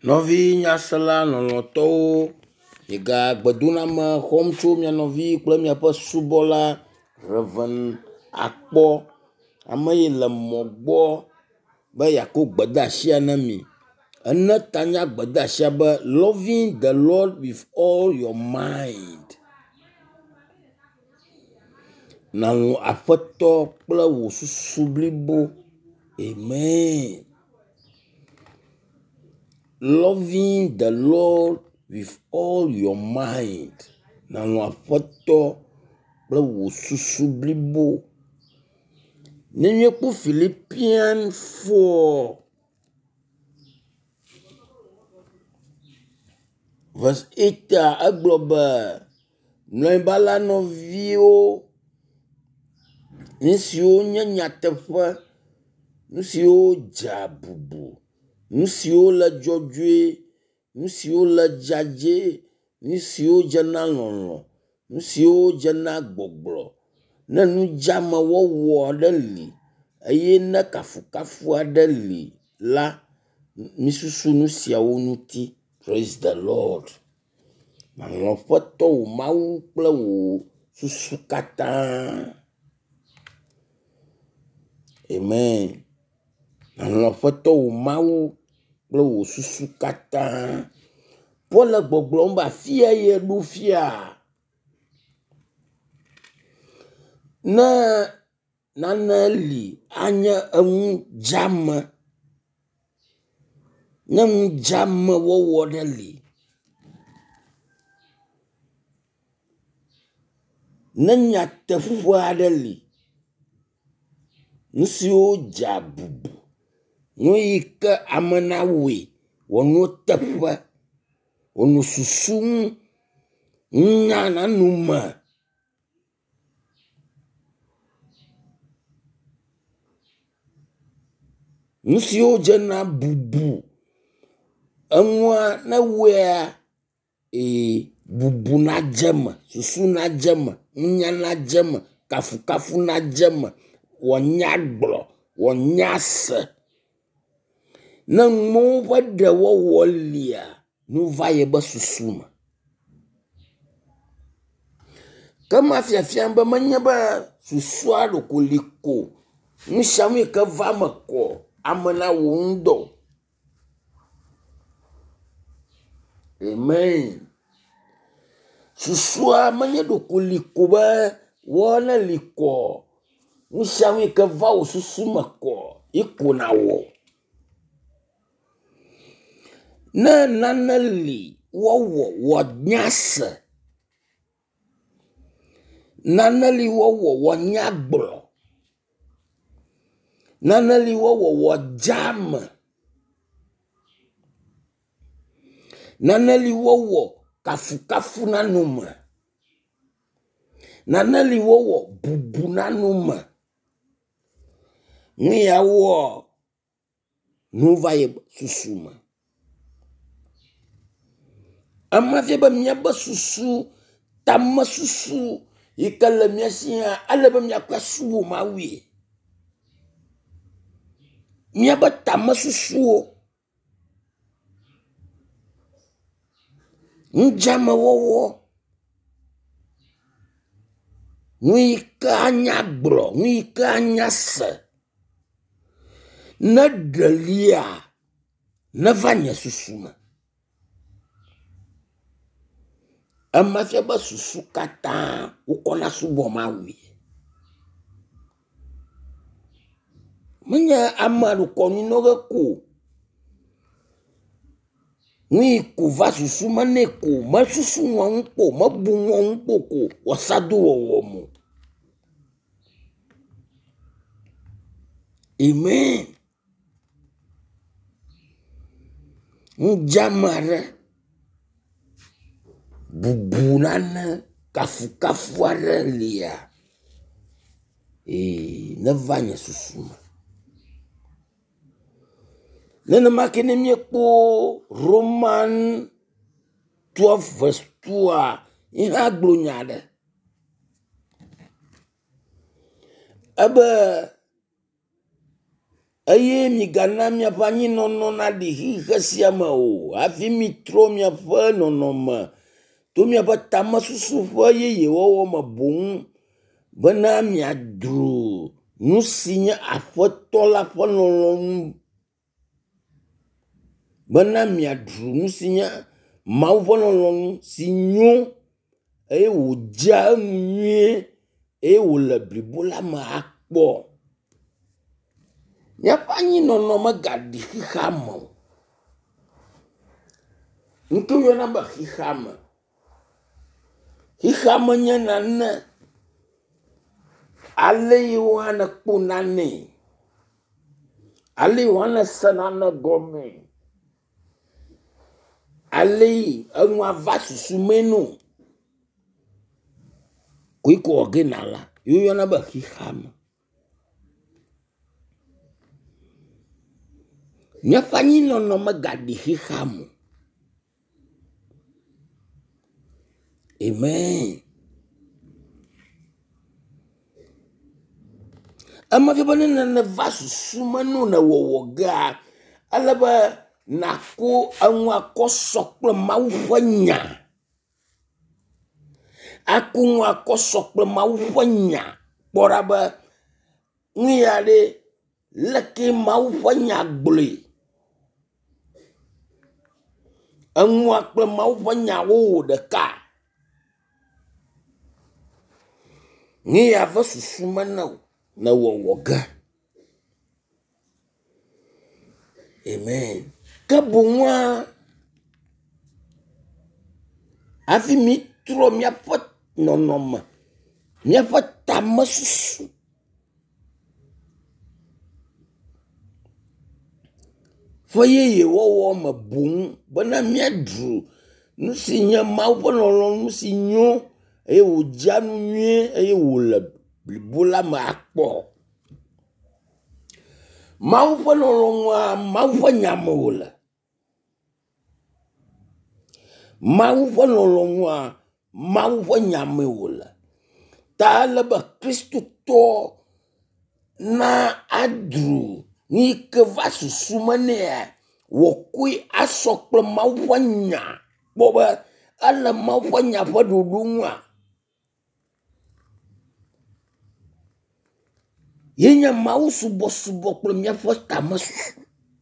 Novi nyasela lɔlɔ̃tɔwo yega gbedoname xɔm tso mia nɔvi kple miaƒe subɔla Reverend Akpɔ, ame yi le mɔ gbɔ be yakɔ gbedeasia na mi. Ene tanya gbedeasia be loving the Lord with all your mind. Nàlɔ Aƒetɔ kple wò susu blibo. Amen. Loving the Lord with all your mind. Nàlɔ Aƒetɔ kple wò susu blibo. Nenye kpo Philippians 4 verse 8 egblɔ be mlɔeba la nɔviwo, nu siwo nye nyateƒe, nu siwo dze abubu, nu siwo le dzɔdzɔe, nu siwo le dzadzɛ, nu siwo dzena lɔlɔ̃, nu siwo dzena gbɔgblɔ, ne nu dzeame wɔwɔ aɖe li eye ne kafukafu aɖe li la, misusu nu siawo ŋuti. Praise the Lord. Nàlɔ Aƒetɔ wò Mawu kple wò susu katã. Amen. Nàlɔ Aƒetɔ wò Mawu kple wò susu katã. Paul le gbɔgblɔm be afia ye ɖo fia. Ne nane li anye enu dzame, ne enu dzame wɔwɔ ɖe li, ne nyateƒe aɖe li, nu siwo dze abubu, nu yi ke ame nawɔe wòano teƒe, wòno susum, nya nanume. Nu siwo dzena bubu, enua ne wɔea, bubu na dzeme, susu na dzeme, nya na dzeme, kafukafu na dzeme, wònya gblɔ, wònya se. Ne nuwo ƒe ɖe wɔwɔ lia, nu va ye be susu me. Ke mafiafia be menye be susua ɖoko li ko, nu sia nu yi ke va me kɔ ame na wò ŋdɔ. Amen. Susua menye ɖoko li ko be wɔ ne li kɔ, nu sia nu yi ke va wò susu me kɔ, iko na wɔ. Ne nane li wɔwɔ wònya se, nane li wɔwɔ wònya gblɔ, nane li wɔwɔ wòdze ame, nane li wɔwɔ kafukafu na nume, nane li wɔwɔ bubu na nume. Nu ya wɔ, nu va ye susu me. Ema fie be miabe susu, tame susu yi ke le mia si hã, ele be miakɔ subu Mawue. Miabe tame susuwo, nudzame wɔwɔ, nu yi ke anya gblɔ, nu yi ke anya se, ne ɖelia, neva nye susu me. Ema fie be susu katã wokɔna subɔ Mawue. Menye ame aɖe kɔ nu ge ko, nu yi ko va susu me nɛ ko, mesusu ŋɔŋu kpo, mebu ŋɔŋu kpo ko, wòasa do wɔwɔ mo. Amen. Nudzame aɖe, bubu nane, kafukafu aɖe lia, neva nye susu me. Nenema ke ne miekpo Roman 12 verse 2 yi hã gblɔ nya aɖe. Ebe Eye mi gana mi apanyi nono na di hihesia me o. Afi mi tro mi afa nono me. To mi apa tama susu fa ye wo me bong. Bena mi adru. Nusinya afoto la fa nono. Bena mi adru nusinya mau fa nono sinyo. Eye wo ja nye. Eye wo le blibola ma akpo. Nyapanyi nono magadi hihama. Ntu yona ba hihama. Hihama nyanana. Ale yohana kunane. Ale yohana sanana gome. Ale anwa vasu sumeno. Kuiko ogenala. Yona ba hihama. Nyapanyi nono magadi hihama. Amen. Ama vibane na vasu sumano na wowoga. Alaba nako anwa kosokle maufanya. Aku nwa kosokle maufanya. Poraba ngiyade leke maufanya gbole. Anwa kle maufanya wo deka. Ngiya vasu sumano na wowoga. Amen. Kabungwa afi mitro miapot nonoma. Miapot tamasusu. Foye wo ma bung bana miadru. Nusinya mau ponolong nusinyo. Eye wo janu nye. Eye wo le blibola ma akpo. Mau ponolong wa mau fanyame wo le. Mau ponolong wa mau fanyame wo le. Ta leba Kristo to na adru. Ni ke vasu sumane wokui asokle mau fanya. Boba ala mau fanya padudungwa. Yenya mau subo-subo klemnya fosta masu.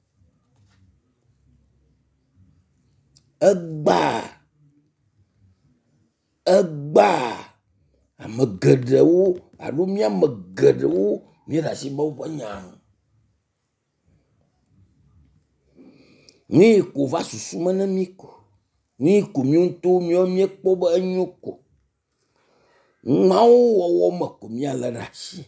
Egba. Amegedewo. Alumia megedewo. Mirasi mau fanya. Ni ko vasu sumane miko. Ni ko miunto mio miekpo ba nyoko. Mau wawo makumia la rashi.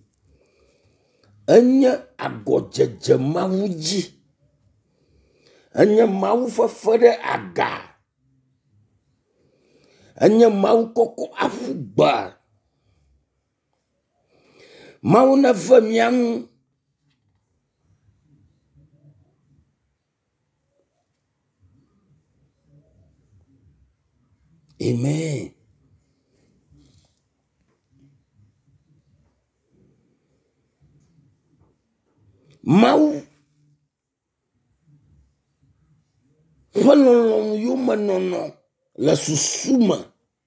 Anya agojeje mawuji. Anya mawu fefere aga. Anya mawu koko afugba. Mawu na femiang. Amen. Mawu falolong yuma nono la susuma.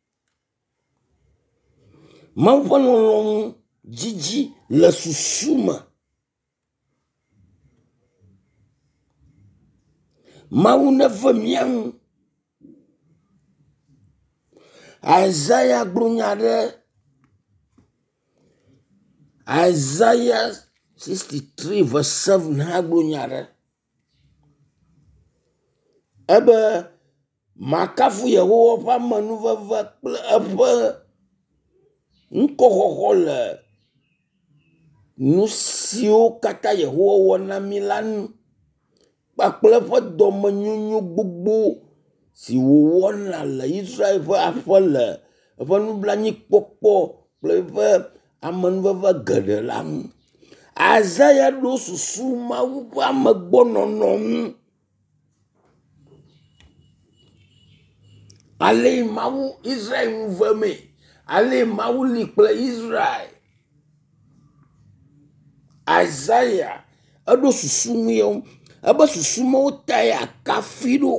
Mawu falolong jiji la susuma. Mawu na femiang. Isaiah glunyade. Isaiah 63 verse 7 ha glunyade. Ebe makafu Yehowa pa manuvava ebe nkohohole nusio kata Yehowa wana milan pakple fa domenyunyu gbogbo si wona le Israel fa afole fa nublanyi kpokpo ple fa amanuvava gede lam. Isaiah do susu mawu pa magbononom. Ale mawu Israel mveme. Ale mawu likple Israel. Isaiah eɖo susu ŋuiwo ebe susumewo ta ya kafi ɖo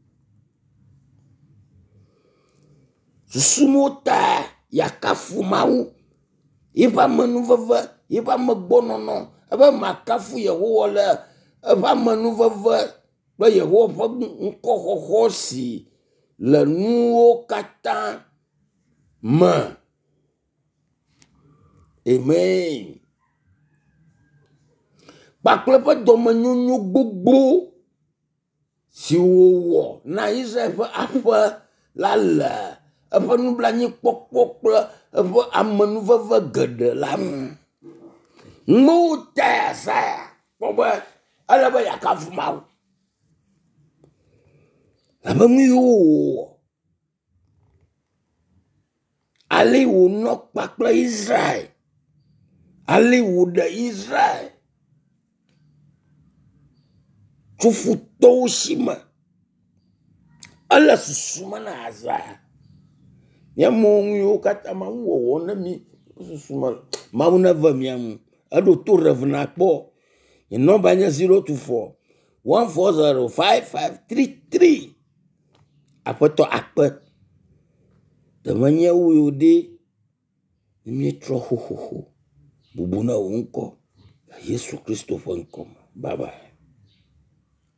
susumewo ta ya kafu Mawu yiƒe amenuveve yiƒe amegbɔnɔnɔ ebe makafu Yehowa le eƒe amenuveve kple Yehowa ƒe ŋkɔxɔxɔ si le nuwo katã me. Amen. Kpakple ƒe dɔmenyonyo gbogbo si wòwɔ na Israel ƒe aƒe la le eƒe nublanuikpɔkpɔ kple eƒe amenuveve geɖe la ŋu. Ŋuwo ta Isaiah kpɔ be ele be yakafu Mawu. Abe nu yiwo wòwɔ. Ale wònɔ kpakple Israel. Ale wòɖe Israel tso futɔwo si me. Ele susu me na Isaiah. Míamewo nu yiwo katã Mawu wɔwɔ ne mi susu me. Mawu neve mia ŋu. Eɖo to revna kpɔ. Nye nɔmba nye 024 140 5533. Aƒetɔ akpe. Temenye wo ɖe míetrɔ xoxoxo. Bubu na wo ŋkɔ. Yesu Kristo ƒe ŋkɔ me. Bye bye.